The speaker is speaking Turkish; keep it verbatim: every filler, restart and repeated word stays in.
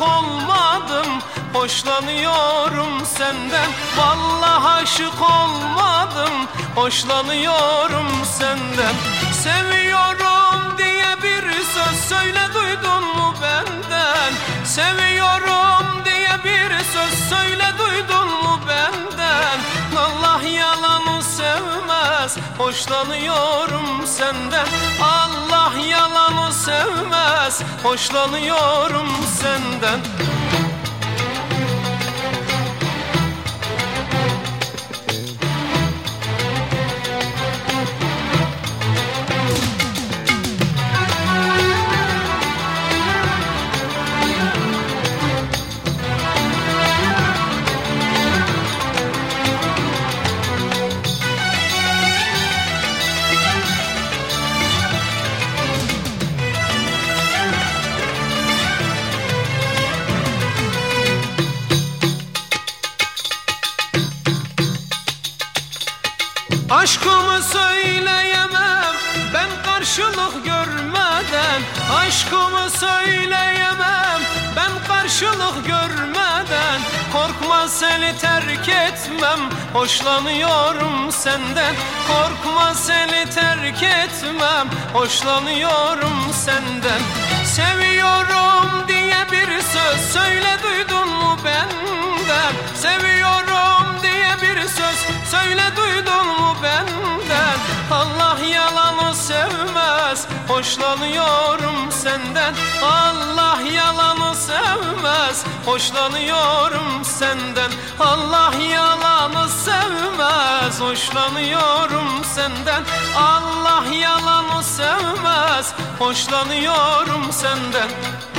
olmadım, hoşlanıyorum senden. Vallahi aşık olmadım, hoşlanıyorum senden. Seviyorum diye bir söz söyle, duydun mu benden? Seviyorum diye bir söz söyle, duydun mu benden? Allah yalanı sevmez, hoşlanıyorum senden. Allah yalanı sevmez, hoşlanıyorum senden. Aşkımı söyleyemem ben karşılık görmeden. Aşkımı söyleyemem ben karşılık görmeden. Korkma seni terk etmem, hoşlanıyorum senden. Korkma seni terk etmem, hoşlanıyorum senden. Seviyorum diye bir söz söyle, duydun mu benden? Seviyorum diye bir söz söyle, duydun mu benden? Allah yalanı sevmez, hoşlanıyorum senden. Allah yalanı sevmez, hoşlanıyorum senden. Allah yalanı sevmez, hoşlanıyorum senden. Allah yalanı sevmez, hoşlanıyorum senden.